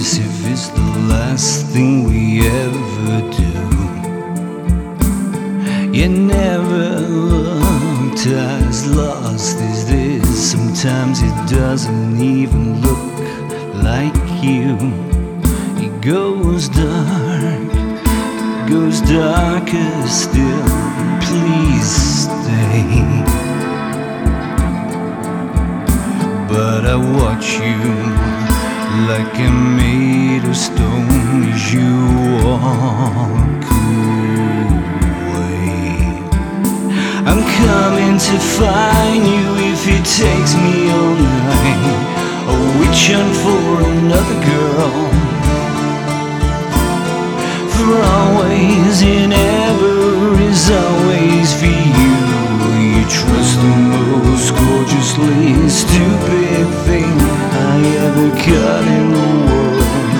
cares if it's the last thing we ever do? You never looked as lost as this. Sometimes it doesn't even look like you. It goes darker still. Please stay. But I watch you like I'm made of stone as you walk away. I'm coming to find you if it takes me all night. A witch hunt for another girl. For always and ever is always for you. You trust the most gorgeously stupid thing I ever cut in the world.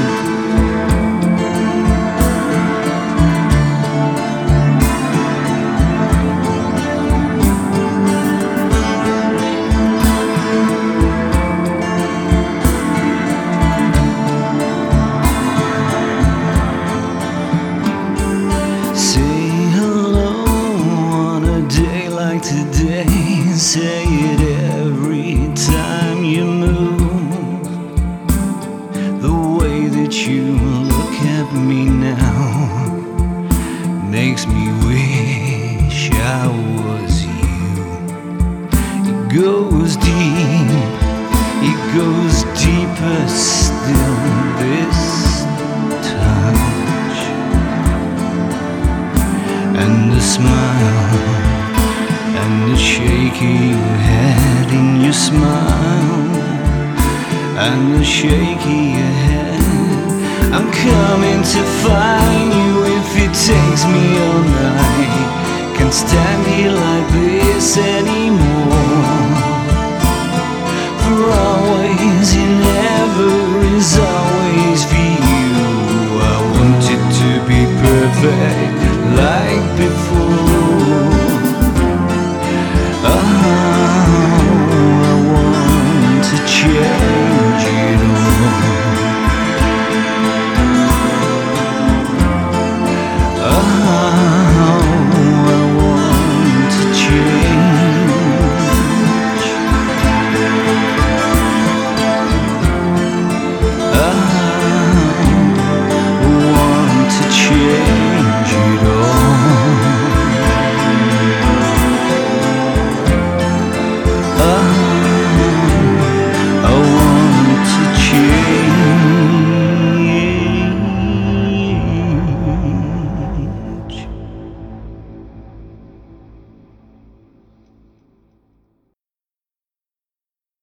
Today, say it every time you move. The way that you look at me now makes me wish I was you. It goes deep, it goes deeper still. This touch and the smile and the shaking your head in your smile, and the shaking your head. I'm coming to find you if it takes me all night. Can't stand here like this anymore.